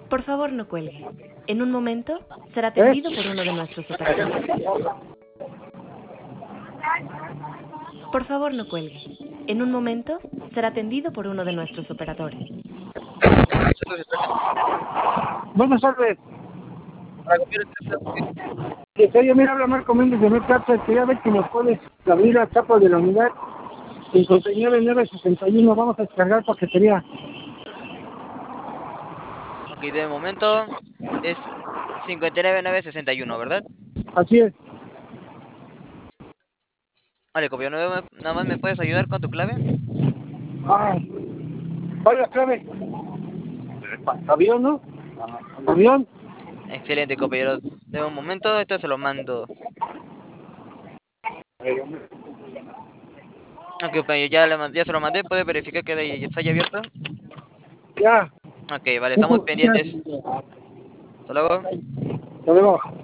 Por favor, no cuelgue. En un momento será atendido por uno de nuestros operadores. Por favor, no cuelgue. En un momento será atendido por uno de nuestros operadores. Buenas tardes. Para copiar el Oye, mira, habla Marco Méndez de Mercapta. Quería ver si nos puedes abrir la chapa de la unidad 59961. Vamos a descargar paquetería. Ok, de momento es 59961, ¿verdad? Así es. Vale, copio. Nada más me puedes ayudar con tu clave. Ay, ¿cuál es la clave? ¿Avión, no? ¿Avión? Excelente, compañero. De un momento, esto se lo mando. Ok, compañero, ya se lo mandé. ¿Puede verificar que está ya abierto? Ya. Ok, vale, estamos pendientes. Hasta luego. Hasta luego.